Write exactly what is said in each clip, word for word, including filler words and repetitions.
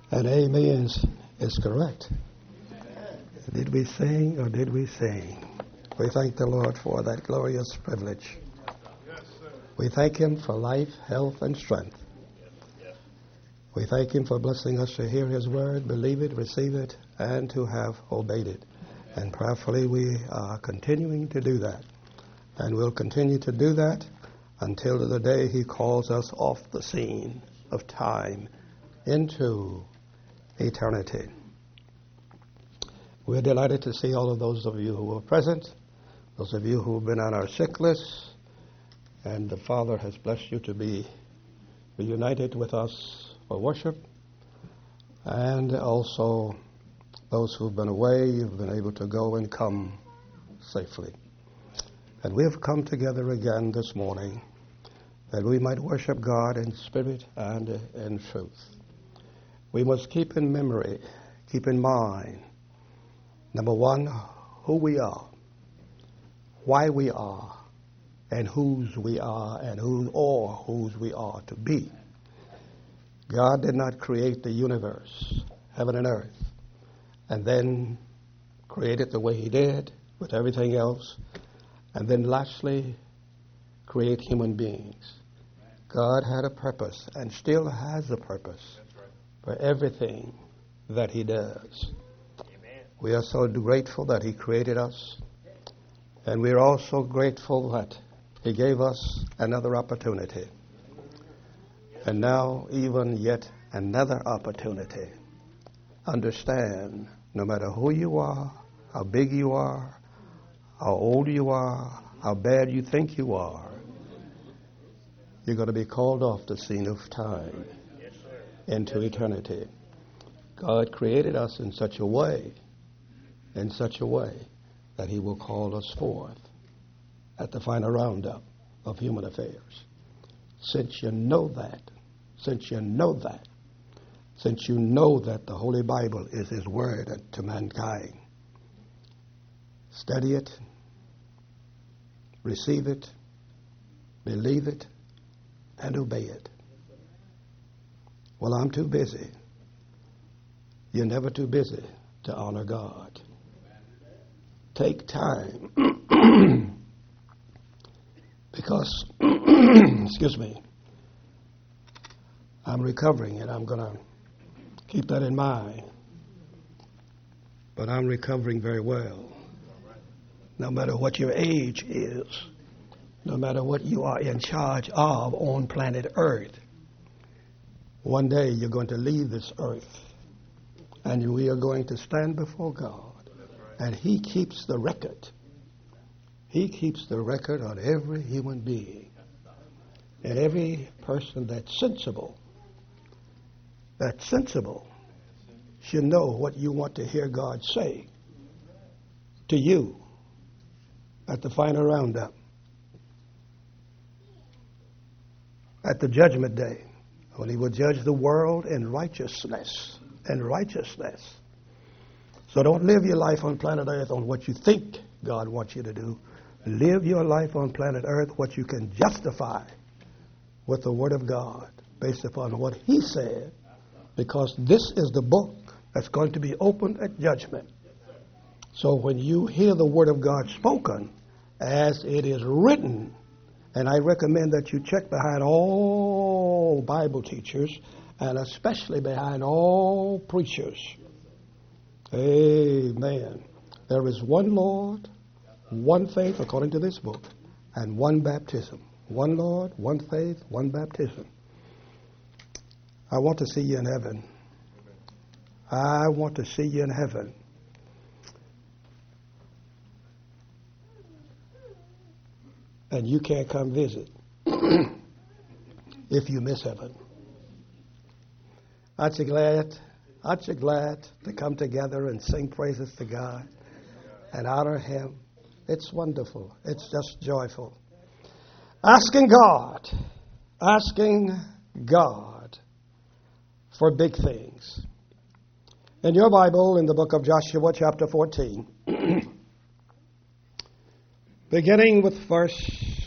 And amen is, is correct. Did we sing or did we sing? We thank the Lord for that glorious privilege. We thank Him for life, health, and strength. We thank Him for blessing us to hear His word, believe it, receive it, and to have obeyed it. And prayerfully we are continuing to do that. And we'll continue to do that until the day He calls us off the scene of time into eternity. We're delighted to see all of those of you who are present, those of you who have been on our sick list, and the Father has blessed you to be reunited with us for worship, and also those who've been away, you've been able to go and come safely. And we have come together again this morning that we might worship God in spirit and in truth. We must keep in memory, keep in mind, number one, who we are, why we are, and whose we are, and who or whose we are to be. God did not create the universe, heaven and earth, and then create it the way He did with everything else, and then lastly create human beings. God had a purpose and still has a purpose for everything that He does. Amen. We are so grateful that He created us, and we are also grateful that He gave us another opportunity. And now even yet another opportunity. Understand, no matter who you are, how big you are, how old you are, how bad you think you are, you're going to be called off the scene of time into eternity. God created us in such a way, in such a way that He will call us forth at the final roundup of human affairs. Since you know that, since you know that, since you know that the Holy Bible is His word to mankind, study it, receive it, believe it, and obey it. Well, I'm too busy. You're never too busy to honor God. Take time. Because, excuse me, I'm recovering and I'm going to keep that in mind. But I'm recovering very well. No matter what your age is, no matter what you are in charge of on planet Earth, one day you're going to leave this earth and we are going to stand before God. And He keeps the record. He keeps the record on every human being. And every person that's sensible, that's sensible, should know what you want to hear God say to you at the final roundup, at the judgment day, when He will judge the world in righteousness and righteousness. So don't live your life on planet Earth on what you think God wants you to do. Live your life on planet Earth what you can justify with the Word of God based upon what He said, because this is the book that's going to be opened at judgment. So when you hear the Word of God spoken as it is written, and I recommend that you check behind all Bible teachers and especially behind all preachers. Amen. There is one Lord, one faith according to this book, and one baptism. One Lord, one faith, one baptism. I want to see you in heaven. I want to see you in heaven. And you can't come visit if you miss heaven. Aren't you glad? Aren't you glad to come together and sing praises to God and honor Him? It's wonderful. It's just joyful. Asking God, asking God for big things. In your Bible, in the book of Joshua, chapter fourteen, beginning with verse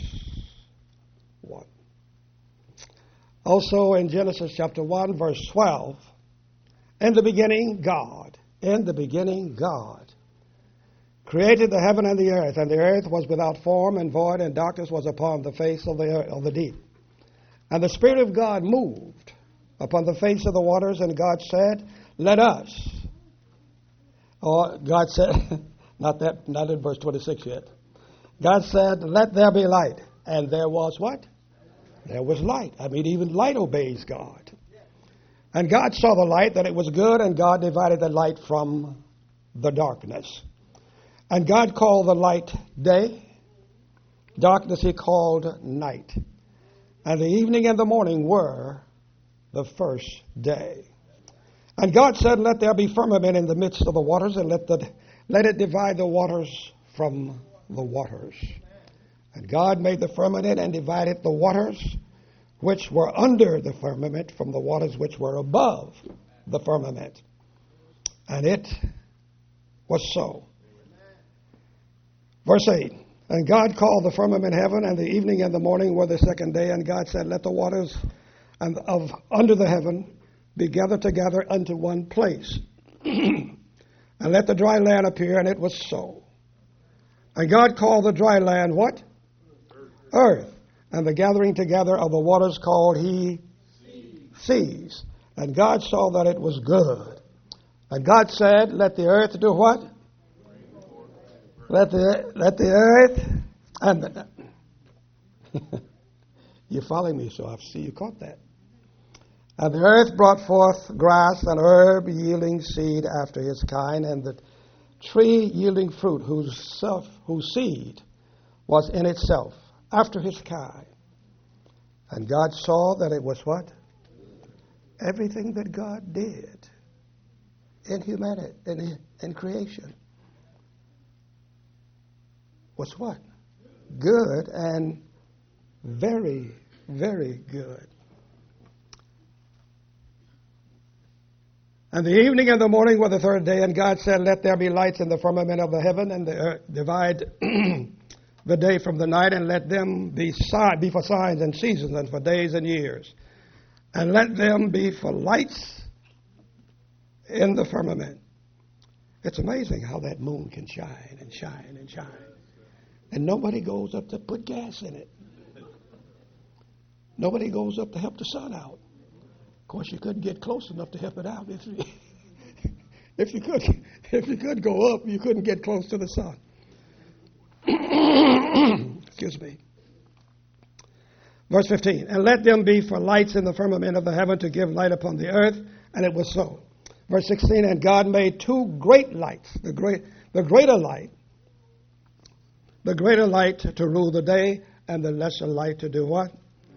one. Also in Genesis chapter one, verse twelve, In the beginning, God. In the beginning, God created the heaven and the earth, and the earth was without form and void, and darkness was upon the face of the earth, of the deep. And the Spirit of God moved upon the face of the waters, and God said, let us. Or God said, not that, not in verse twenty-six yet. God said, let there be light. And there was what? There was light. I mean, even light obeys God. And God saw the light, that it was good, and God divided the light from the darkness. And God called the light day, darkness he called night. And the evening and the morning were the first day. And God said, let there be firmament in the midst of the waters, and let the let it divide the waters from the waters. And God made the firmament and divided the waters which were under the firmament from the waters which were above the firmament. And it was so. Verse eight. And God called the firmament heaven, and the evening and the morning were the second day. And God said, let the waters and of under the heaven be gathered together unto one place. And let the dry land appear, and it was so. And God called the dry land what? Earth. And the gathering together of the waters called he seas. And God saw that it was good. And God said, let the earth do what? Let the let the earth and the, you're following me, so I see you caught that. And the earth brought forth grass and herb yielding seed after his kind, and the tree yielding fruit whose self whose seed was in itself after his kind. And God saw that it was what? Everything that God did in humanity, in, in creation, was what? Good, and very, very good. And the evening and the morning were the third day, and God said, let there be lights in the firmament of the heaven, and the earth, divide the day from the night, and let them be, si- be for signs and seasons, and for days and years. And let them be for lights in the firmament. It's amazing how that moon can shine and shine and shine. And nobody goes up to put gas in it. Nobody goes up to help the sun out. Of course, you couldn't get close enough to help it out. If you, if you could, if you could go up, you couldn't get close to the sun. Excuse me. Verse fifteen. And let them be for lights in the firmament of the heaven to give light upon the earth. And it was so. Verse sixteen. And God made two great lights. The great, the greater light. The greater light to rule the day, and the lesser light to do what?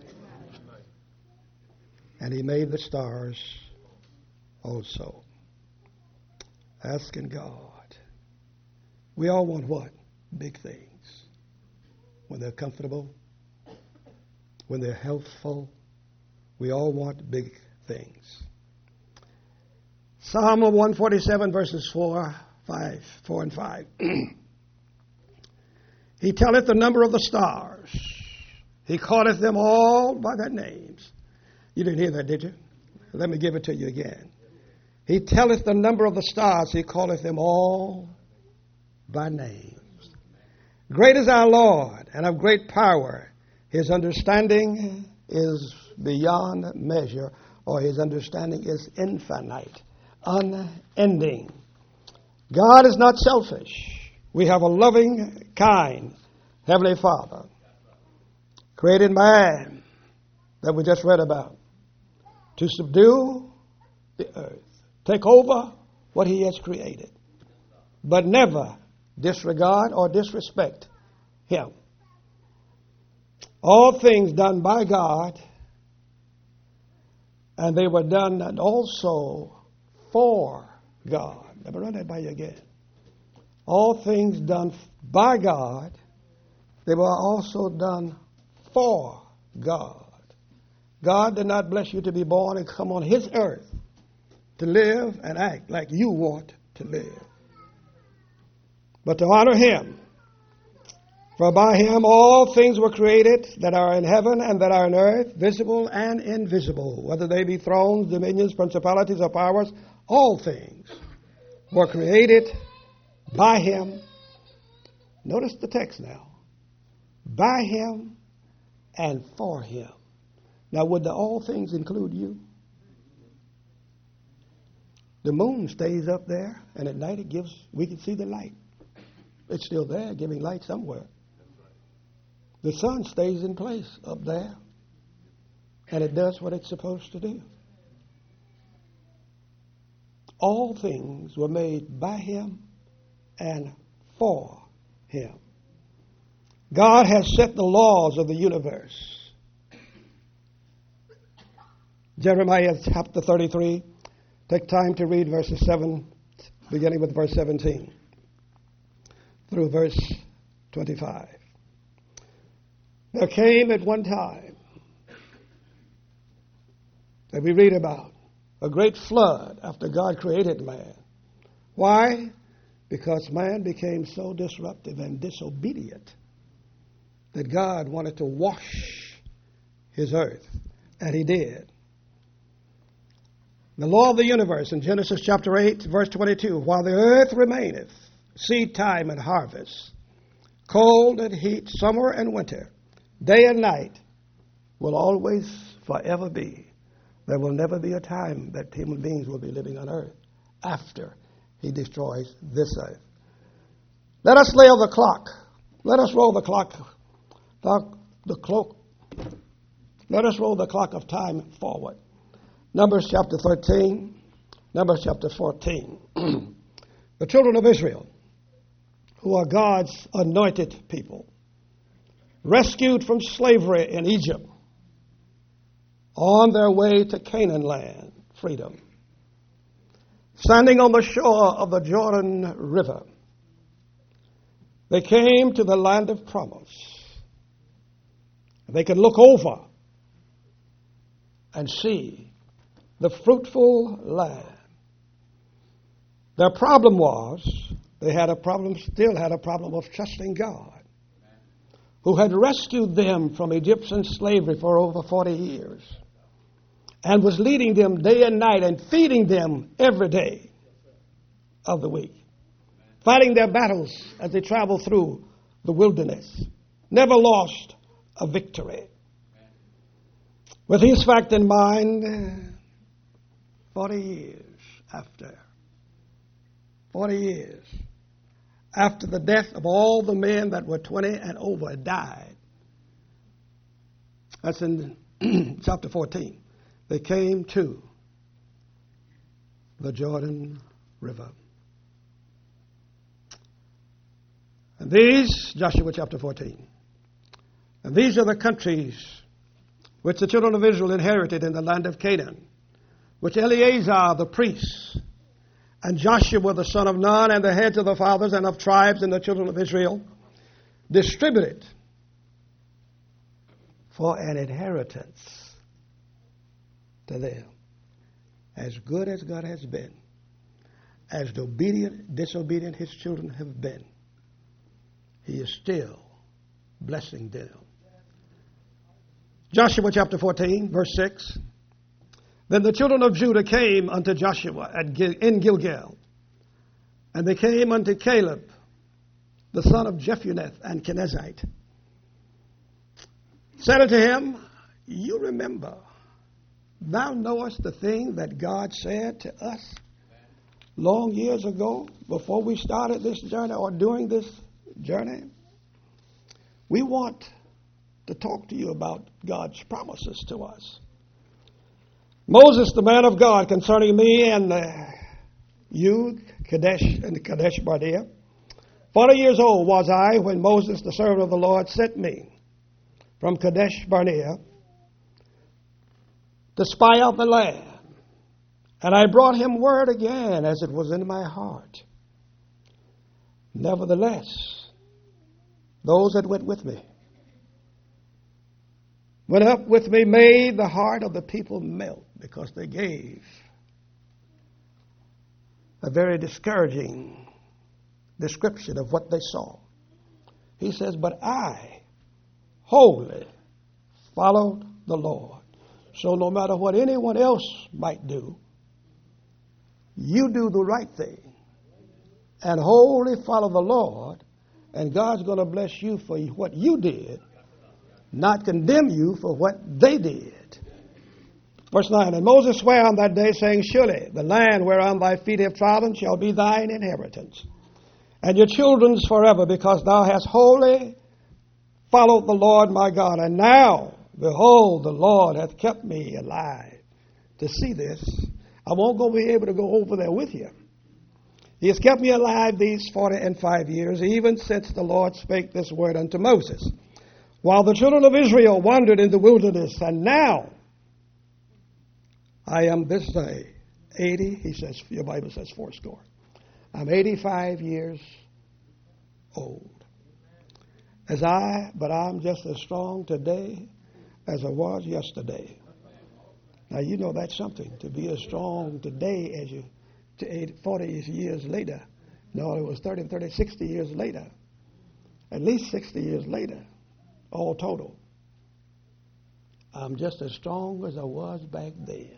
And he made the stars also. Asking God. We all want what? Big things. When they're comfortable, when they're healthful, we all want big things. Psalm one forty-seven, verses four, five, four and five. He telleth the number of the stars. He calleth them all by their names. You didn't hear that, did you? Let me give it to you again. He telleth the number of the stars. He calleth them all by names. Great is our Lord, and of great power. His understanding is beyond measure, or his understanding is infinite, unending. God is not selfish. We have a loving, kind Heavenly Father, created man that we just read about, to subdue the earth, take over what he has created, but never disregard or disrespect him. All things done by God, and they were done also for God. Let me run that by you again. All things done by God, they were also done for God. God did not bless you to be born and come on his earth to live and act like you want to live, but to honor him For by him all things were created that are in heaven and that are in earth, visible and invisible, whether they be thrones, dominions, principalities, or powers. All things were created by him. Notice the text now. By him and for him. Now, would the all things include you? The moon stays up there, and at night it gives, we can see the light. It's still there, giving light somewhere. The sun stays in place up there, and it does what it's supposed to do. All things were made by him and for him. God has set the laws of the universe. Jeremiah chapter thirty-three. Take time to read verses seven, beginning with verse seventeen, through verse twenty-five. There came at one time that we read about a great flood after God created man. Why? Because man became so disruptive and disobedient that God wanted to wash his earth, and he did. The law of the universe in Genesis chapter eight, verse twenty-two, while the earth remaineth, seed time and harvest, cold and heat, summer and winter, day and night will always forever be. There will never be a time that human beings will be living on earth after he destroys this earth. Let us lay the clock. Let us roll the clock. The, the cloak. Let us roll the clock of time forward. Numbers chapter thirteen, Numbers chapter fourteen. The children of Israel, who are God's anointed people, rescued from slavery in Egypt, on their way to Canaan land, freedom. Standing on the shore of the Jordan River, they came to the land of promise. They could look over and see the fruitful land. Their problem was, they had a problem, still had a problem of trusting God, who had rescued them from Egyptian slavery for over forty years and was leading them day and night and feeding them every day of the week, fighting their battles as they traveled through the wilderness, never lost a victory. With this fact in mind, forty years after, forty years after the death of all the men that were twenty and over died, that's in chapter fourteen, they came to the Jordan River. And these, Joshua chapter fourteen, and these are the countries which the children of Israel inherited in the land of Canaan, which Eleazar the priest and Joshua the son of Nun and the heads of the fathers and of tribes and the children of Israel distributed for an inheritance to them. As good as God has been, as obedient, disobedient his children have been, he is still blessing them. Joshua chapter fourteen, verse six. Then the children of Judah came unto Joshua at Gil- in Gilgal, and they came unto Caleb, the son of Jephunneh and Kenizzite, said unto him, You remember, thou knowest the thing that God said to us long years ago, before we started this journey or during this journey. We want to talk to you about God's promises to us. Moses, the man of God, concerning me and uh, you, Kadesh and Kadesh Barnea, forty years old was I when Moses, the servant of the Lord, sent me from Kadesh Barnea to spy out the land. And I brought him word again as it was in my heart. Nevertheless, those that went with me, went up with me, made the heart of the people melt, because they gave a very discouraging description of what they saw. He says, but I wholly followed the Lord. So no matter what anyone else might do, you do the right thing and wholly follow the Lord, and God's going to bless you for what you did, not condemn you for what they did. Verse nine, and Moses sware on that day, saying, surely the land whereon thy feet have trodden shall be thine inheritance, and your children's forever, because thou hast wholly followed the Lord my God. And now, behold, the Lord hath kept me alive to see this. I won't go be able to go over there with you. He has kept me alive these forty and five years, even since the Lord spake this word unto Moses, while the children of Israel wandered in the wilderness. And now I am this day eighty, he says, your Bible says fourscore. I'm eighty-five years old. As I, but I'm just as strong today as I was yesterday. Now, you know that's something, to be as strong today as you, to forty years later. No, it was thirty, thirty, sixty years later. At least sixty years later, all total. I'm just as strong as I was back then.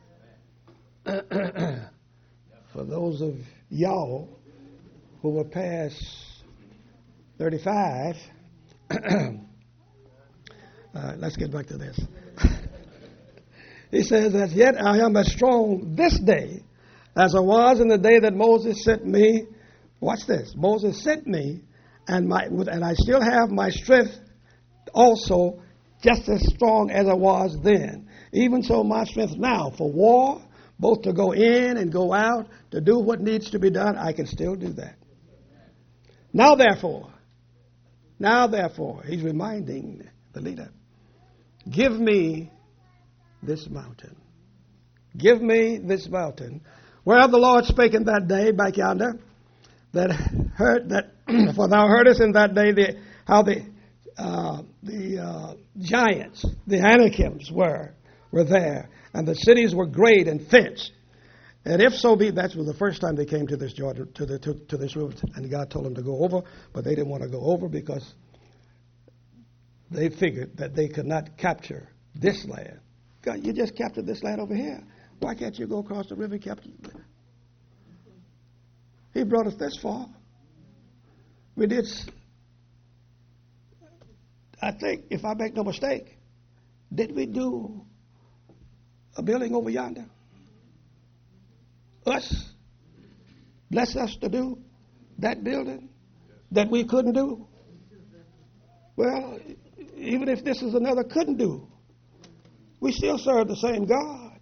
For those of y'all who were past thirty-five, uh, let's get back to this. He says, as yet I am as strong this day as I was in the day that Moses sent me. Watch this. Moses sent me, and my and I still have my strength also just as strong as I was then. Even so, my strength now for war, both to go in and go out, to do what needs to be done, I can still do that. Now therefore, now therefore, he's reminding the leader, give me this mountain. Give me this mountain. Whereof the Lord spake in that day, back yonder, that heard that for thou heardest in that day the, how the uh, the uh, giants, the Anakims were were there, and the cities were great and fenced. And if so be, that was the first time they came to this Jordan, to the to, to this river, and God told them to go over, but they didn't want to go over because they figured that they could not capture this land. God, you just captured this land over here. Why can't you go across the river and capture it? He brought us this far. We did, I think, if I make no mistake, did we do a building over yonder? Us? Bless us to do that building that we couldn't do? Well, even if this is another couldn't do, we still serve the same God.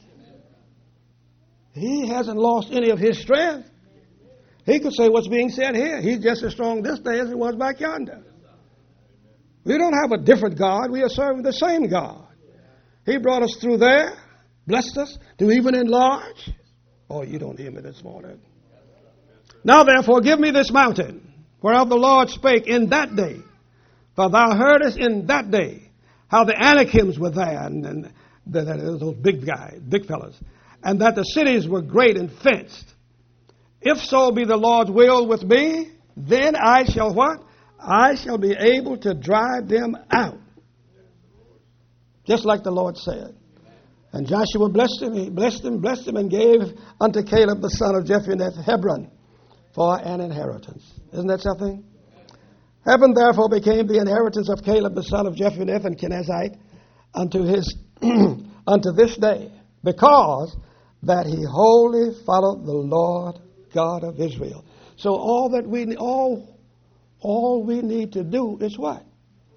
He hasn't lost any of his strength. He could say what's being said here. He's just as strong this day as he was back yonder. We don't have a different God. We are serving the same God. He brought us through there, blessed us to even enlarge. Oh, you don't hear me this morning. Now therefore give me this mountain, whereof the Lord spake in that day. For thou heardest in that day how the Anakims were there, and, and the, the, those big guys, big fellas, and that the cities were great and fenced. If so be the Lord's will with me, then I shall what? I shall be able to drive them out. Just like the Lord said. And Joshua blessed him, he blessed him, blessed him, and gave unto Caleb the son of Jephunneh Hebron for an inheritance. Isn't that something? Heaven therefore became the inheritance of Caleb the son of Jephunneh and Kenizzite unto his unto this day, because that he wholly followed the Lord God of Israel. So all that we all all we need to do is what?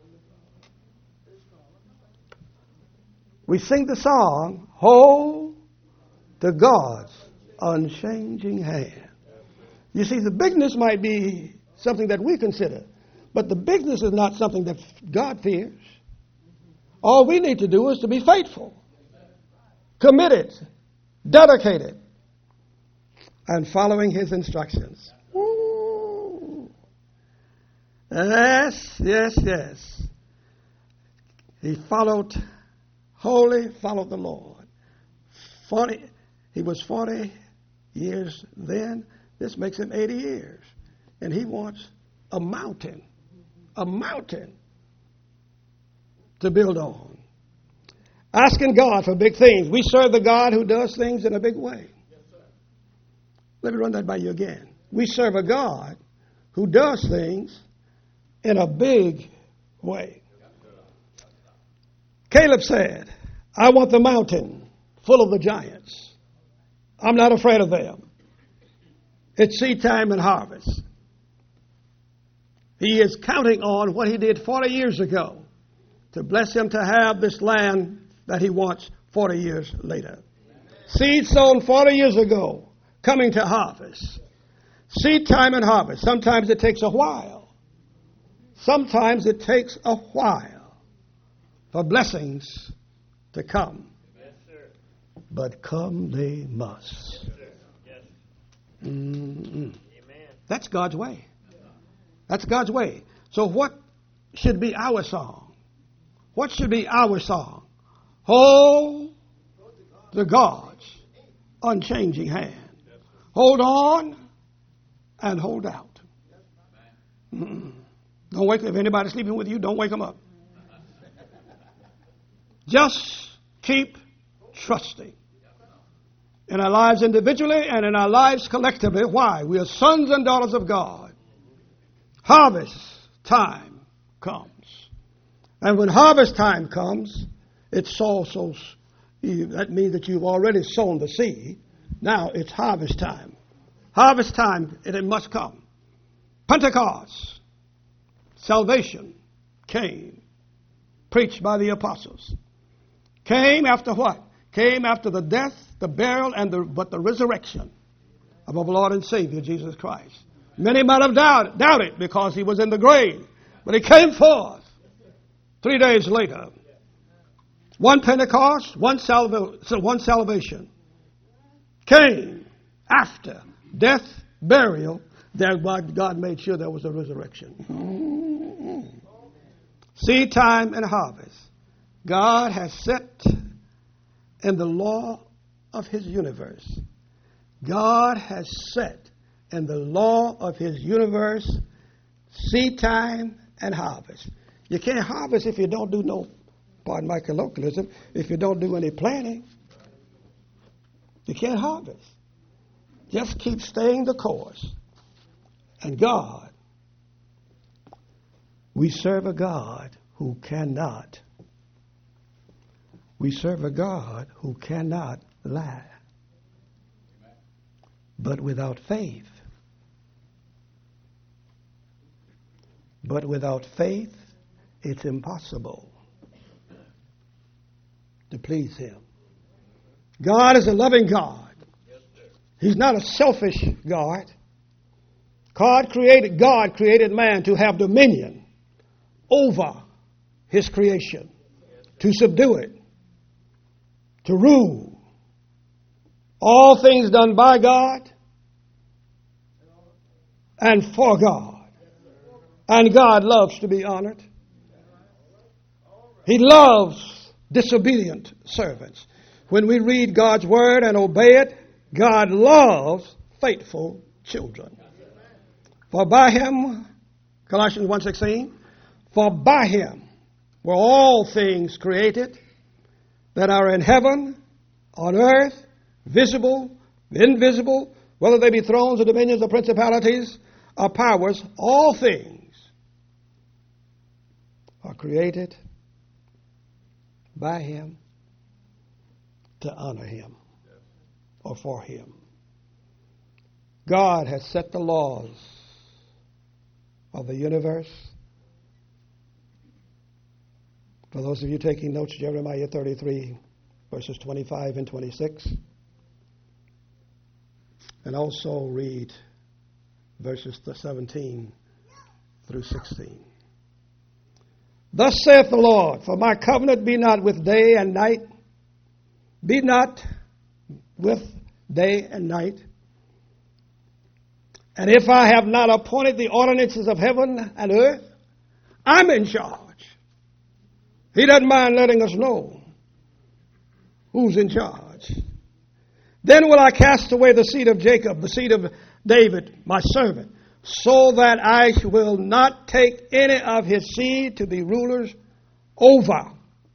We sing the song, hold to God's unchanging hand. You see, the bigness might be something that we consider, but the bigness is not something that God fears. All we need to do is to be faithful, committed, dedicated, and following his instructions. Ooh. Yes, yes, yes. He followed, wholly followed the Lord. Forty, he was forty years then. This makes him eighty years. And he wants a mountain a mountain to build on. Asking God for big things. We serve the God who does things in a big way. Yes, sir. Let me run that by you again. We serve a God who does things in a big way. Caleb said, I want the mountain full of the giants. I'm not afraid of them. It's seed time and harvest. He is counting on what he did forty years ago to bless him to have this land that he wants forty years later. Seed sown forty years ago, coming to harvest. Seed time and harvest. Sometimes it takes a while. Sometimes it takes a while for blessings to come. Yes, but come they must. Yes, yes. Mm-mm. That's God's way. That's God's way. So what should be our song? What should be our song? Hold the God's unchanging hand. Hold on and hold out. Mm-mm. Don't wake if anybody's sleeping with you, don't wake them up. Just keep trusting in our lives individually and in our lives collectively. Why? We are sons and daughters of God. Harvest time comes. And when harvest time comes, it's also, that means that you've already sown the seed. Now it's harvest time. Harvest time, it must come. Pentecost, salvation came, preached by the apostles. Came after what? Came after the death, the burial, and the but the resurrection of our Lord and Savior Jesus Christ. Many might have doubted, doubted because he was in the grave, but he came forth three days later. One Pentecost, one, salva- so one salvation came after death, burial. That God made sure there was a resurrection. Seed time and harvest. God has set in the law of his universe. God has set in the law of his universe seed time and harvest. You can't harvest if you don't do no, pardon my colloquialism, if you don't do any planting. You can't harvest. Just keep staying the course. And God, we serve a God who cannot, we serve a God who cannot lie. But without faith, but without faith, it's impossible to please him. God is a loving God. He's not a selfish God. God created, God created man to have dominion over his creation, to subdue it, to rule. All things done by God and for God. And God loves to be honored. He loves disobedient servants. When we read God's word and obey it, God loves faithful children. For by him, Colossians one sixteen, for by him were all things created that are in heaven, on earth, visible, invisible, whether they be thrones or dominions or principalities or powers, all things are created by him to honor him or for him. God has set the laws of the universe. For those of you taking notes, Jeremiah thirty-three, verses twenty-five and twenty-six. And also read verses seventeen through sixteen. Thus saith the Lord, for my covenant be not with day and night, be not with day and night. And if I have not appointed the ordinances of heaven and earth, I'm in charge. He doesn't mind letting us know who's in charge. Then will I cast away the seed of Jacob, the seed of David, my servant, so that I will not take any of his seed to be rulers over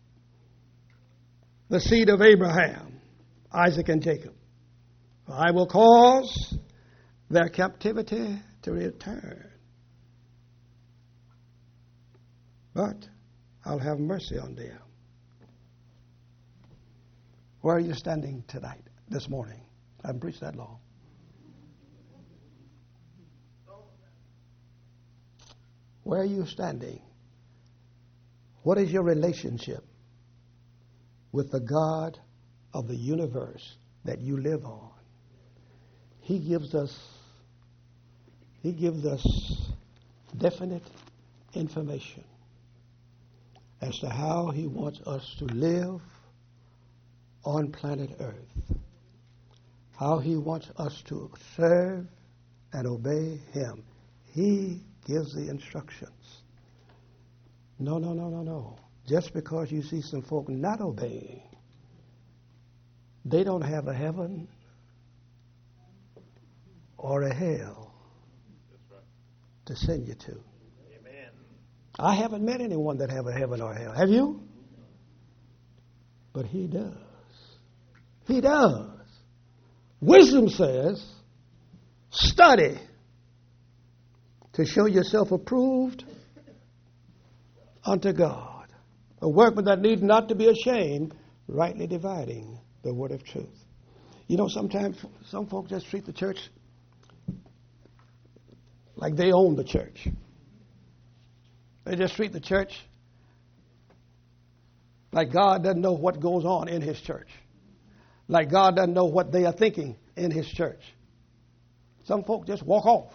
the seed of Abraham, Isaac, and Jacob. I will cause their captivity to return, but I'll have mercy on them. Where are you standing tonight, this morning? I haven't preached that long. Where are you standing? What is your relationship with the God of the universe that you live on? He gives us, He gives us definite information as to how He wants us to live on planet Earth, how He wants us to serve and obey Him. He gives the instructions. No, no, no, no, no. Just because you see some folk not obeying, they don't have a heaven or a hell to send you to. Amen. I haven't met anyone that have a heaven or a hell. Have you? But He does. He does. Wisdom says, study to show yourself approved unto God, a workman that needs not to be ashamed, rightly dividing the word of truth. You know, sometimes some folks just treat the church like they own the church. They just treat the church like God doesn't know what goes on in His church, like God doesn't know what they are thinking in His church. Some folk just walk off.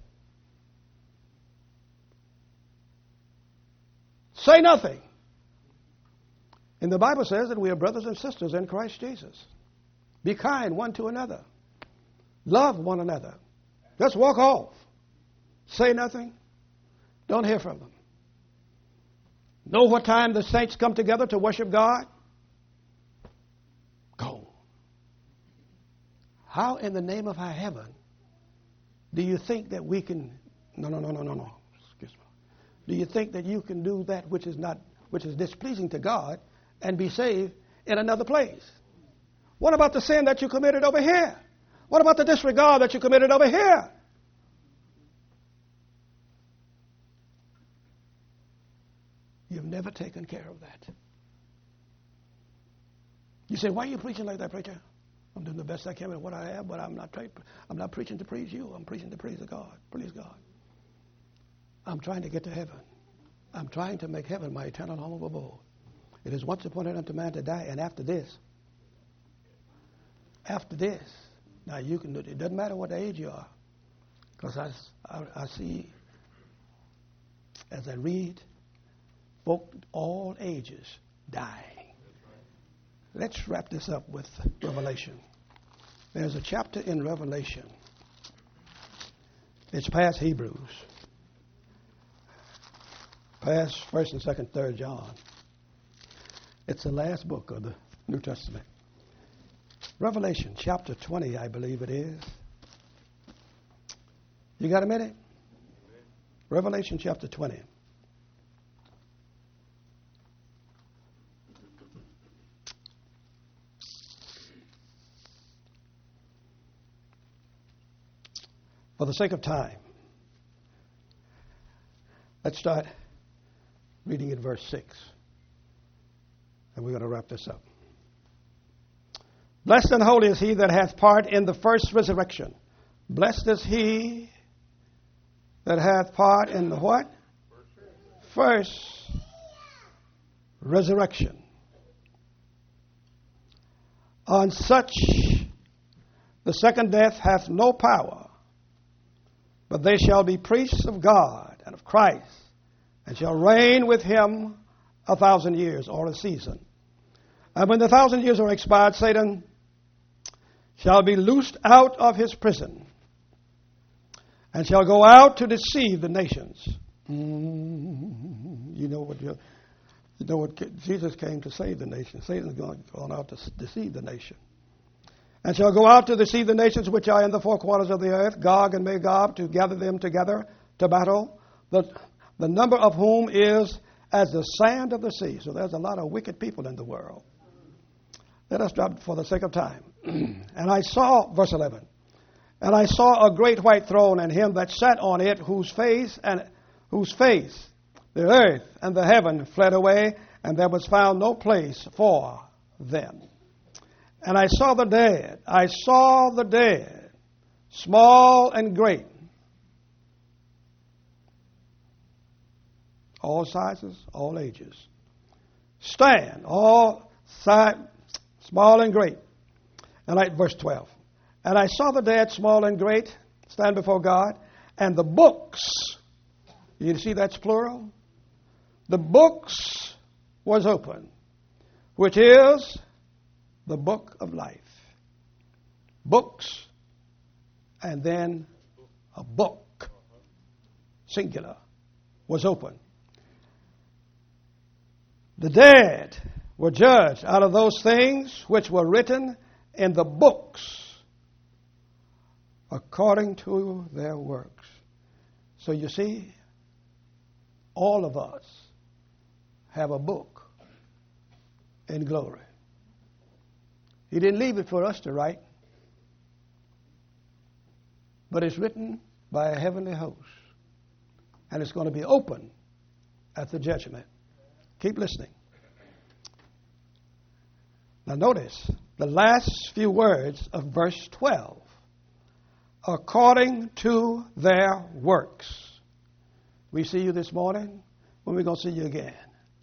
Say nothing. And the Bible says that we are brothers and sisters in Christ Jesus. Be kind one to another. Love one another. Just walk off. Say nothing. Don't hear from them. Know what time the saints come together to worship God? Go. How in the name of our heaven do you think that we can... No, no, no, no, no, no. Do you think that you can do that which is not, which is displeasing to God and be saved in another place? What about the sin that you committed over here? What about the disregard that you committed over here? You've never taken care of that. You say, why are you preaching like that, preacher? I'm doing the best I can with what I have, but I'm not, I'm not preaching to please you. I'm preaching to praise God. Please God. I'm trying to get to heaven. I'm trying to make heaven my eternal home of abode. It is once appointed unto man to die, and after this, after this, now you can, it doesn't matter what age you are, because I, I, I see, as I read, folk all ages dying. Let's wrap this up with Revelation. There's a chapter in Revelation. It's past Hebrews. Past First and Second, Third John. It's the last book of the New Testament. Revelation chapter twenty, I believe it is. You got a minute? Revelation chapter twenty. For the sake of time, let's start reading in verse six. And we're going to wrap this up. Blessed and holy is he that hath part in the first resurrection. Blessed is he that hath part in the what? First resurrection. On such the second death hath no power, but they shall be priests of God and of Christ, and shall reign with him a thousand years, or a season. And when the thousand years are expired, Satan shall be loosed out of his prison, and shall go out to deceive the nations. Mm, you know what you, you know what Jesus came to save the nation. Satan's gone, gone out to deceive the nation. And shall go out to deceive the nations which are in the four quarters of the earth, Gog and Magog, to gather them together to battle, the, the number of whom is as the sand of the sea. So there's a lot of wicked people in the world. Let us drop for the sake of time. And I saw, verse eleven, and I saw a great white throne, and him that sat on it, whose face and whose face the earth and the heaven fled away, and there was found no place for them. And I saw the dead, I saw the dead, small and great, all sizes, all ages, stand, all size, small and great. And I, verse twelve. And I saw the dead, small and great, stand before God, and the books, you see that's plural? The books was open, which is the book of life. Books, and then a book, singular, was open. The dead were judged out of those things which were written in the books according to their works. So you see, all of us have a book in glory. He didn't leave it for us to write, but it's written by a heavenly host, and it's going to be open at the judgment. Keep listening. Now notice the last few words of verse twelve. According to their works. We see you this morning. When are we going to see you again?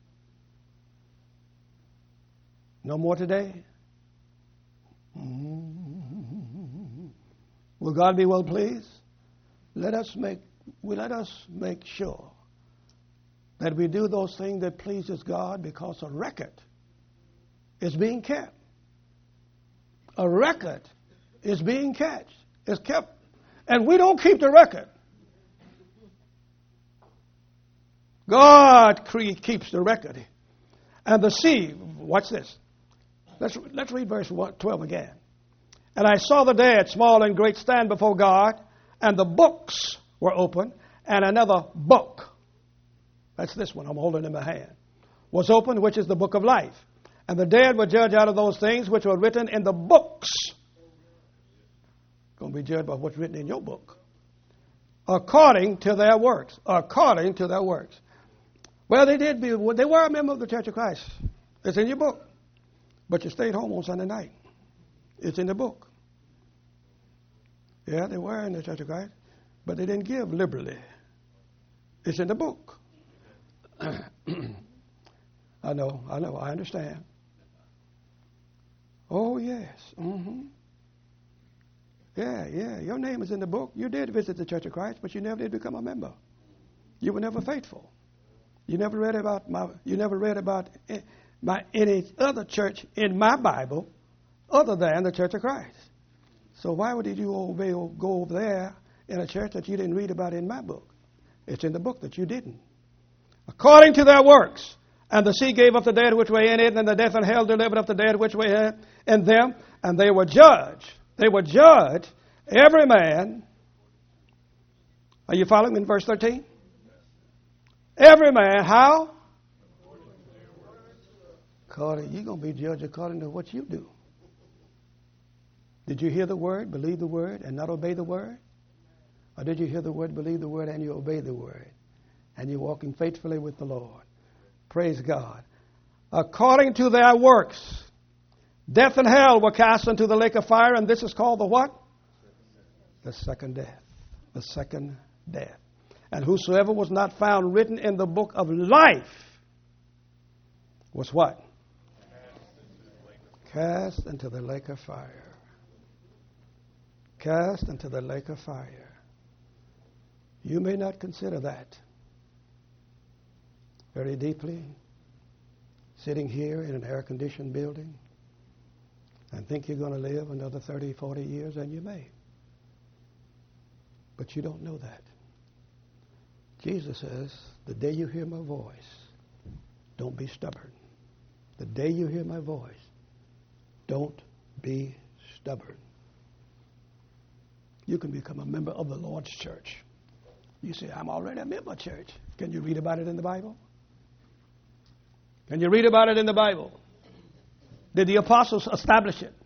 No more today? Mm-hmm. Will God be well pleased? Let us make we let us make sure that we do those things that pleases God, because a record is being kept. A record is being kept. Is kept, and we don't keep the record. God cre- keeps the record. And the sea, watch this. Let's, let's read verse twelve again. And I saw the dead, small and great, stand before God, and the books were open, and another book, that's this one I'm holding in my hand, was opened, which is the book of life. And the dead were judged out of those things which were written in the books. Going to be judged by what's written in your book. According to their works. According to their works. Well, they did be, they were a member of the Church of Christ. It's in your book. But you stayed home on Sunday night. It's in the book. Yeah, they were in the Church of Christ, but they didn't give liberally. It's in the book. I know, I know, I understand. Oh, yes. Mm-hmm. Yeah, yeah. Your name is in the book. You did visit the Church of Christ, but you never did become a member. You were never faithful. You never read about my. You never read about my any other church in my Bible, other than the Church of Christ. So why would you obey, go over there in a church that you didn't read about in my book? It's in the book that you didn't. According to their works, and the sea gave up the dead which were in it, and the death and hell delivered up the dead which were in them, and they were judged. They were judged, every man. Are you following me in verse thirteen? Every man, how? According, you're going to be judged according to what you do. Did you hear the word, believe the word, and not obey the word? Or did you hear the word, believe the word, and you obey the word? And you're walking faithfully with the Lord. Praise God. According to their works. Death and hell were cast into the lake of fire, and this is called the what? The second death. The second death. And whosoever was not found written in the book of life was what? Cast into the lake of fire. Cast into the lake of fire. You may not consider that very deeply, sitting here in an air-conditioned building, and think you're going to live another thirty, forty years, and you may. But you don't know that. Jesus says, the day you hear my voice, don't be stubborn. The day you hear my voice, don't be stubborn. You can become a member of the Lord's church. You say, I'm already a member of church. Can you read about it in the Bible? Can you read about it in the Bible? Did the apostles establish it?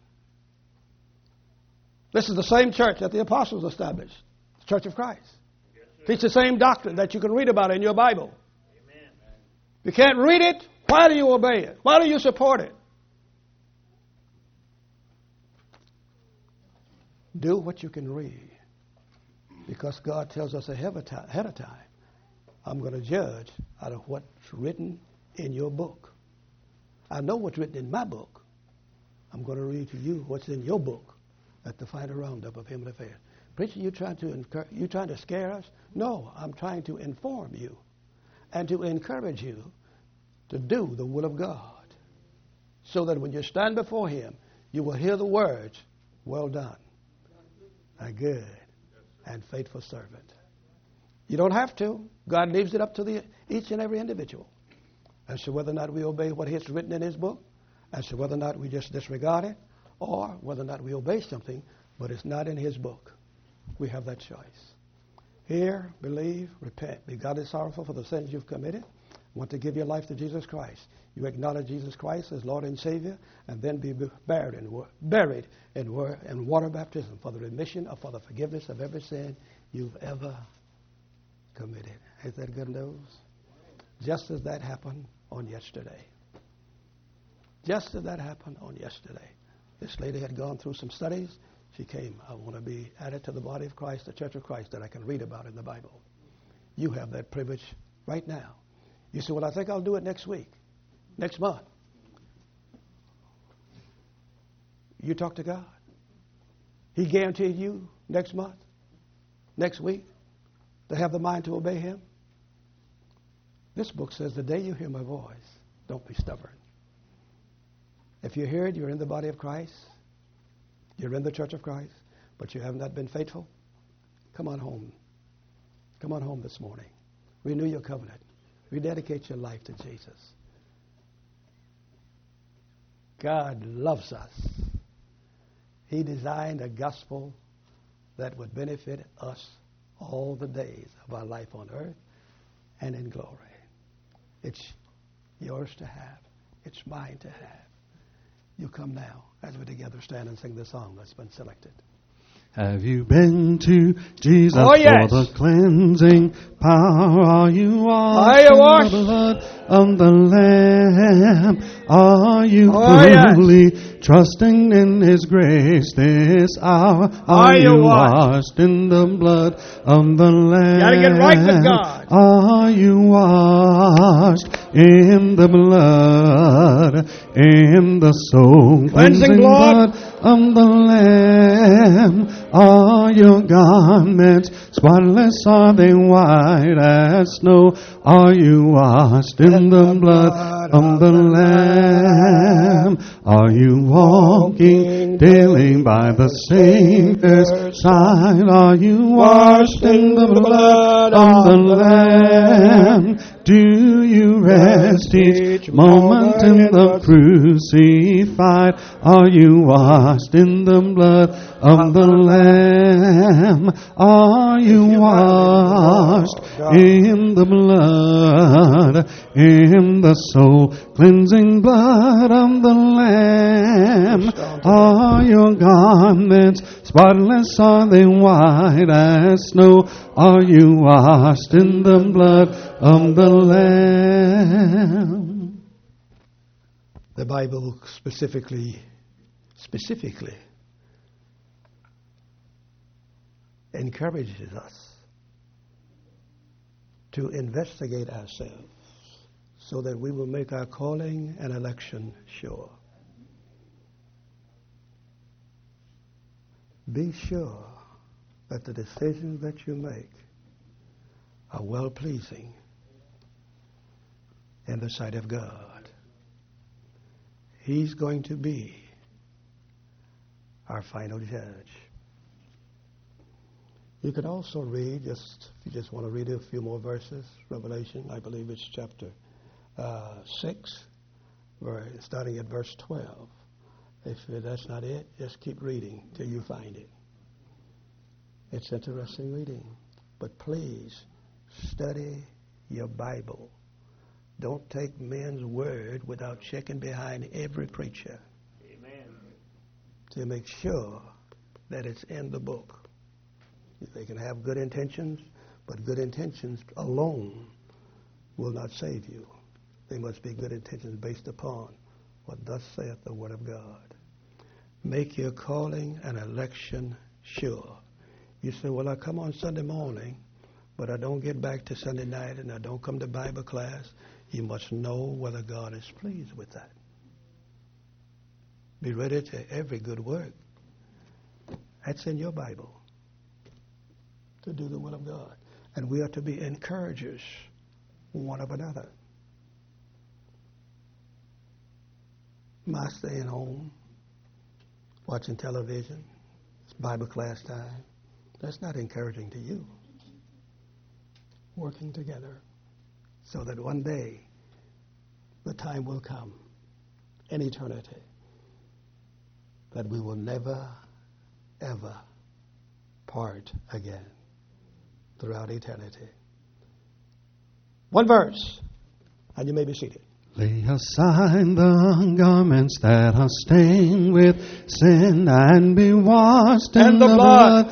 This is the same church that the apostles established, the Church of Christ. Yes, teach the same doctrine that you can read about in your Bible. Amen. You can't read it, why do you obey it? Why do you support it? Do what you can read. Because God tells us ahead of time, I'm going to judge out of what's written in your book. I know what's written in my book. I'm going to read to you what's in your book at the final roundup of Human Affairs. Preacher, you trying to encourage, you trying to scare us? No, I'm trying to inform you and to encourage you to do the will of God, so that when you stand before Him, you will hear the words, "Well done, thy good and faithful servant." You don't have to. God leaves it up to the, each and every individual as to whether or not we obey what is written in His book, as to whether or not we just disregard it, or whether or not we obey something, but it's not in His book. We have that choice. Hear, believe, repent. Be godly sorrowful for the sins you've committed. Want to give your life to Jesus Christ. You acknowledge Jesus Christ as Lord and Savior, and then be buried in, buried in, in water baptism for the remission or for the forgiveness of every sin you've ever committed. Is that good news? Just as that happened on yesterday. Just as that happened on yesterday. This lady had gone through some studies. She came, I want to be added to the body of Christ, the Church of Christ, that I can read about in the Bible. You have that privilege right now. You say, well, I think I'll do it next week, next month. You talk to God. He guaranteed you next month, next week, to have the mind to obey Him. This book says, the day you hear my voice, don't be stubborn. If you hear it, you're in the body of Christ. You're in the Church of Christ, but you have not been faithful. Come on home. Come on home this morning. Renew your covenant. Rededicate your life to Jesus. God loves us. He designed a gospel that would benefit us all the days of our life on earth and in glory. It's yours to have. It's mine to have. You come now as we together stand and sing the song that's been selected. Have you been to Jesus oh, yes. for the cleansing power? Are you washed Are you washed? in the blood of the Lamb? Are you oh, fully yes. trusting in His grace this hour? Are, Are you you washed? washed in the blood of the Lamb? You got to get right with God. Are you washed in the blood, in the soul cleansing blood of the Lamb? Are your garments spotless? Are they white as snow? Are you washed in the blood of the Lamb? Are you walking daily by the Savior's side? Are you washed in the blood of the Lamb? Do you rest each moment in the crucified? Are you washed in the blood of the Lamb? Are you washed in the blood, in the soul cleansing blood of the Lamb? Are your garments spotless? Are they white as snow? Are you washed in the blood of the Lamb? The Bible specifically, specifically encourages us to investigate ourselves so that we will make our calling and election sure. Be sure that the decisions that you make are well-pleasing in the sight of God. He's going to be our final judge. You could also read, just if you just want to read a few more verses, Revelation, I believe it's chapter uh, six, where, starting at verse twelve. If that's not it, just keep reading till you find it. It's interesting reading. But please, study your Bible. Don't take men's word without checking behind every preacher. Amen. To make sure that it's in the book. They can have good intentions, but good intentions alone will not save you. They must be good intentions based upon what thus saith the Word of God. Make your calling and election sure. You say, well, I come on Sunday morning, but I don't get back to Sunday night and I don't come to Bible class. You must know whether God is pleased with that. Be ready to every good work. That's in your Bible, to do the will of God. And we are to be encouragers one of another. My staying home, watching television, it's Bible class time. That's not encouraging to you. Working together so that one day the time will come in eternity that we will never, ever part again throughout eternity. One verse, and you may be seated. Lay aside the garments that are stained with sin and be washed in and the, the blood, blood